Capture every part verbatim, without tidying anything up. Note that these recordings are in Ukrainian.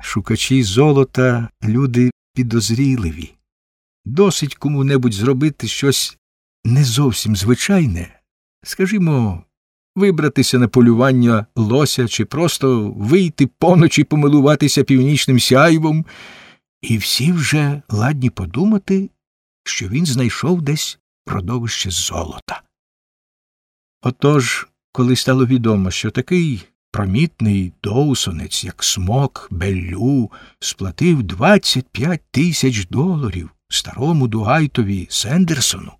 Шукачі золота – люди підозріливі. Досить кому-небудь зробити щось не зовсім звичайне, скажімо, вибратися на полювання лося чи просто вийти поночі помилуватися північним сяйвом, і всі вже ладні подумати, що він знайшов десь родовище золота. Отож, коли стало відомо, що такий промітний доусонець, як Смок Беллю, сплатив двадцять п'ять тисяч доларів старому Дугайтові Сендерсону,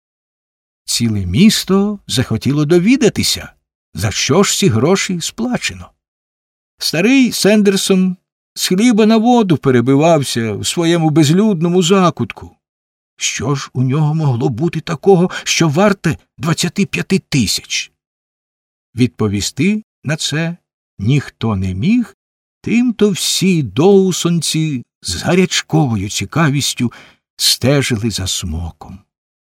ціле місто захотіло довідатися, за що ж ці гроші сплачено. Старий Сендерсон з хліба на воду перебивався в своєму безлюдному закутку. Що ж у нього могло бути такого, що варте двадцяти п'яти тисяч? Відповісти на це ніхто не міг, тимто всі доусонці з гарячковою цікавістю стежили за Смоком.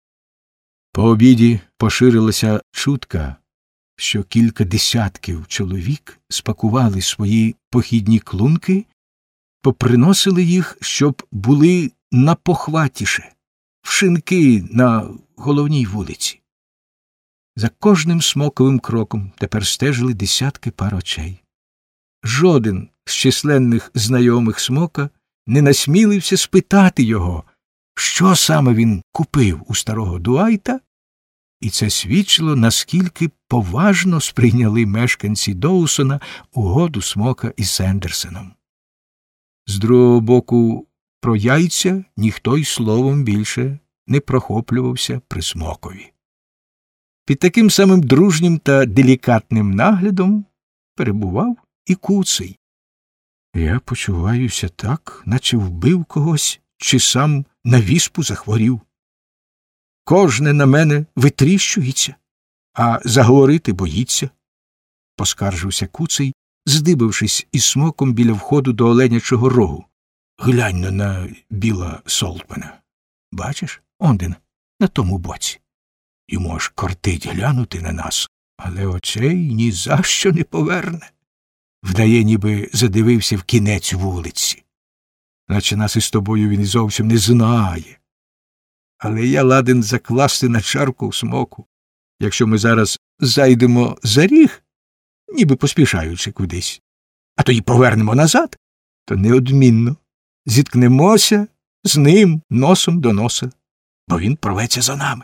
По обіді поширилася чутка, що кілька десятків чоловік спакували свої похідні клунки, поприносили їх, щоб були напохватіше, в шинки на головній вулиці. За кожним Смоковим кроком тепер стежили десятки пар очей. Жоден з численних знайомих Смока не насмілився спитати його, що саме він купив у старого Дуайта, і це свідчило, наскільки поважно сприйняли мешканці Доусона угоду Смока із Сендерсоном. З другого боку, про яйця ніхто й словом більше не прохоплювався при Смокові. Під таким самим дружнім та делікатним наглядом перебував і Куций. Я почуваюся так, наче вбив когось, чи сам на віспу захворів. Кожне на мене витріщується, а заговорити боїться, — поскаржився Куций, здибавшись із Смоком біля входу до Оленячого Рогу. Глянь на Біла Солтмена. Бачиш, онден, на тому боці. Йому аж кортить глянути на нас, але очей ні за що не поверне. Вдає, ніби задивився в кінець вулиці. Наче нас із тобою він і зовсім не знає. Але я ладен закласти на чарку в Смоку. Якщо ми зараз зайдемо за ріг, ніби поспішаючи кудись, а тоді повернемо назад, то неодмінно зіткнемося з ним носом до носа, бо він порветься за нами.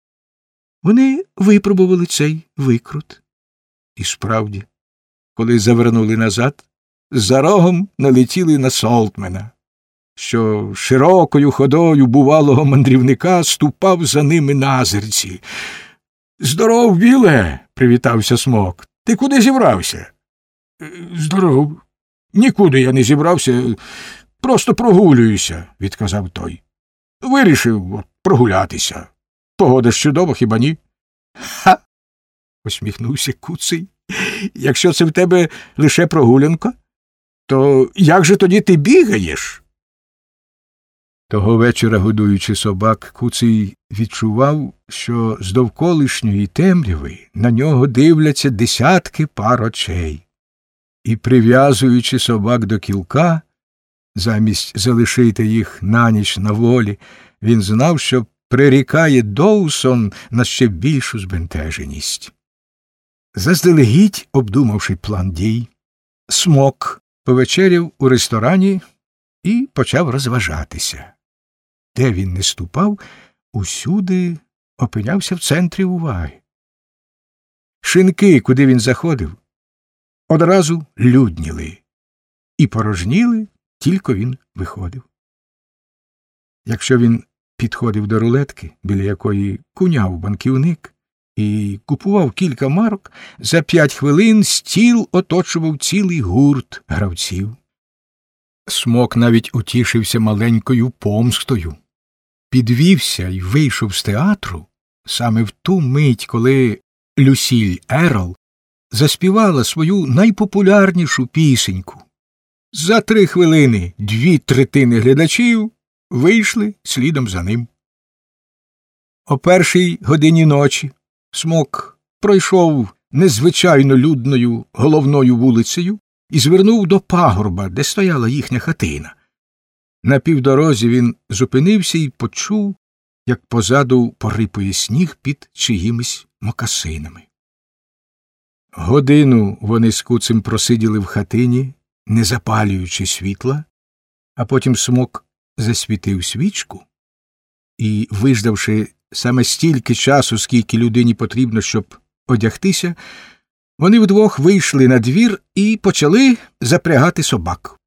Вони випробували цей викрут. І справді, коли завернули назад, за рогом налетіли на Солтмена, що широкою ходою бувалого мандрівника ступав за ними назирці. — Здоров, Біле! — привітався Смок. — Ти куди зібрався? — Здоров. Нікуди я не зібрався, просто прогулююся, — відказав той. — Вирішив прогулятися. Погода ж чудова, хіба ні? — Ха! — посміхнувся Куций. — Якщо це в тебе лише прогулянка, то як же тоді ти бігаєш? Того вечора, годуючи собак, Куций відчував, що з довколишньої темряви на нього дивляться десятки пар очей. І, прив'язуючи собак до кілка, замість залишити їх на ніч на волі, він знав, що прирікає Доусон на ще більшу збентеженість. Заздалегідь, обдумавши план дій, Смок повечеряв у ресторані і почав розважатися. Де він не ступав, усюди опинявся в центрі уваги. Шинки, куди він заходив, одразу людніли, і порожніли, тільки він виходив. Якщо він підходив до рулетки, біля якої куняв банківник, і купував кілька марок, за п'ять хвилин стіл оточував цілий гурт гравців. Смок навіть утішився маленькою помстою. Підвівся й вийшов з театру саме в ту мить, коли Люсіль Ерол заспівала свою найпопулярнішу пісеньку. За три хвилини дві третини глядачів вийшли слідом за ним. О першій годині ночі Смок пройшов незвичайно людною головною вулицею, і звернув до пагорба, де стояла їхня хатина. На півдорозі він зупинився і почув, як позаду порипує сніг під чиїмись мокасинами. Годину вони з Куцем просиділи в хатині, не запалюючи світла, а потім Смок засвітив свічку і, виждавши саме стільки часу, скільки людині потрібно, щоб одягтися, вони вдвох вийшли на двір і почали запрягати собак.